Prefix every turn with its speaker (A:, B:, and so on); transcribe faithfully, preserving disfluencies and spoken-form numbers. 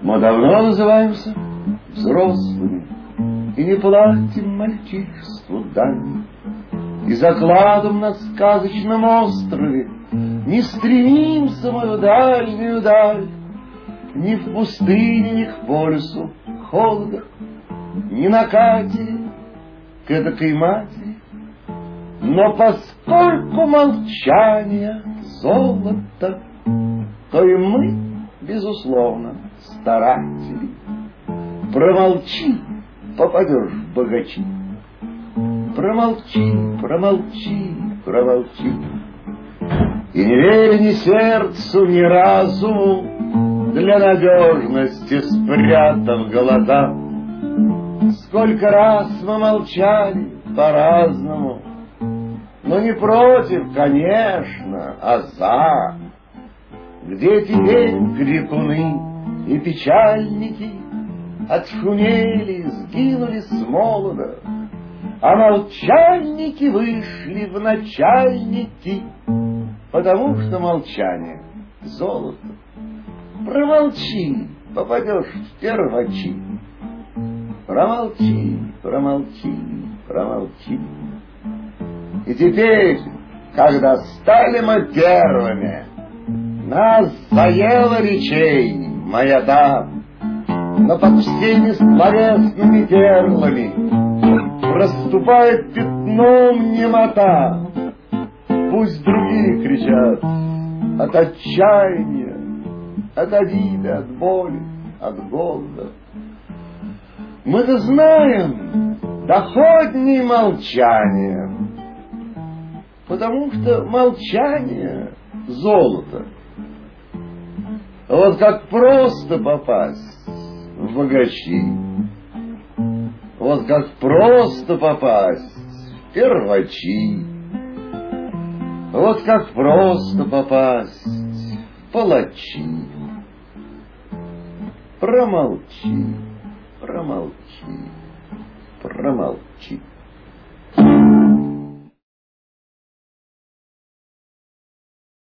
A: Мы давно называемся взрослыми и не платим мальчишеству дань. И закладом на сказочном острове не стремимся мы в дальнюю даль. Ни в пустыне, ни к полюсу холода, ни на катере к эдакой матери. Но поскольку молчание золото, то и мы, безусловно, старатели. Промолчи, попадешь в богачи. Промолчи, промолчи, промолчи. И не верь ни сердцу, ни разуму, для надежности спрятав глаза. Сколько раз мы молчали по-разному, но не против, конечно, а за. Где теперь крикуны и печальники отшумели, сгинули с молода, а молчальники вышли в начальники, потому что молчание — золото. Промолчи, попадешь в первачи. Промолчи, промолчи, промолчи. И теперь, когда стали мы первыми, нас заело речей, моя дам, но под всеми словесными перлами проступает пятном немота. Пусть другие кричат от отчаяния, от обиды, от боли, от голода. Мы-то знаем, доходнее молчание, потому что молчание — золото. Вот как просто попасть в богачи, вот как просто попасть в первачи, вот как просто попасть в палачи. Промолчи, промолчи, промолчи.